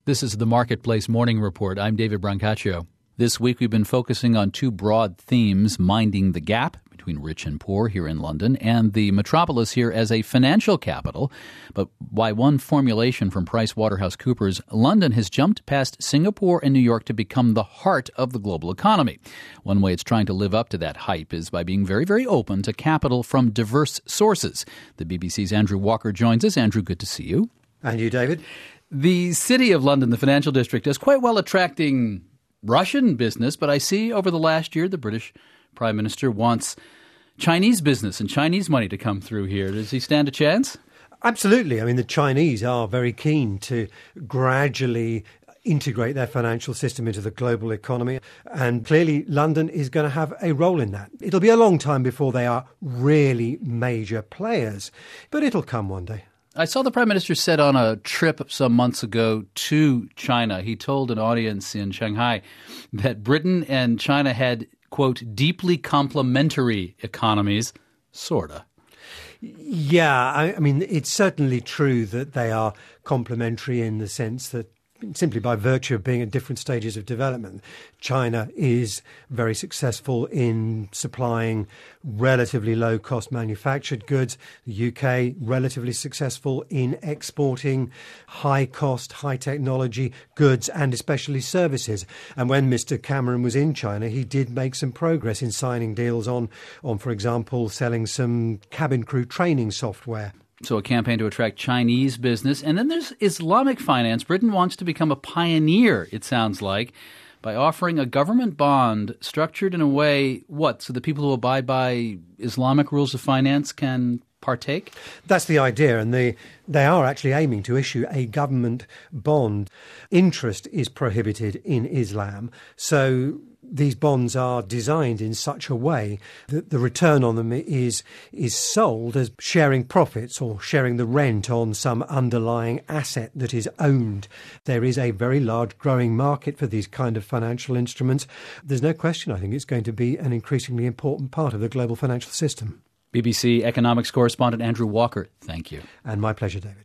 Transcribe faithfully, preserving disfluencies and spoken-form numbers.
This is the Marketplace Morning Report. I'm David Brancaccio. This week we've been focusing on two broad themes, minding the gap between rich and poor here in London and the metropolis here as a financial capital. But by one formulation from PricewaterhouseCoopers, London has jumped past Singapore and New York to become the heart of the global economy. One way it's trying to live up to that hype is by being very, very open to capital from diverse sources. The B B C's Andrew Walker joins us. Andrew, good to see you. And you, David. The City of London, the financial district, is quite well attracting Russian business, but I see over the last year the British Prime Minister wants Chinese business and Chinese money to come through here. Does he stand a chance? Absolutely. I mean, the Chinese are very keen to gradually integrate their financial system into the global economy. And clearly, London is going to have a role in that. It'll be a long time before they are really major players, but it'll come one day. I saw the Prime Minister said on a trip some months ago to China, he told an audience in Shanghai that Britain and China had, quote, deeply complementary economies, sort of. Yeah, I, I mean, it's certainly true that they are complementary in the sense that simply by virtue of being at different stages of development, China is very successful in supplying relatively low-cost manufactured goods. The U K, relatively successful in exporting high-cost, high-technology goods and especially services. And when Mister Cameron was in China, he did make some progress in signing deals on, on for example, selling some cabin crew training software. So a campaign to attract Chinese business. And then there's Islamic finance. Britain wants to become a pioneer, it sounds like, by offering a government bond structured in a way, what, so the people who abide by Islamic rules of finance can partake? That's the idea, and they, they are actually aiming to issue a government bond. Interest is prohibited in Islam, so these bonds are designed in such a way that the return on them is is sold as sharing profits or sharing the rent on some underlying asset that is owned. There is a very large growing market for these kind of financial instruments. There's no question, I think it's going to be an increasingly important part of the global financial system. B B C economics correspondent Andrew Walker, thank you. And my pleasure, David.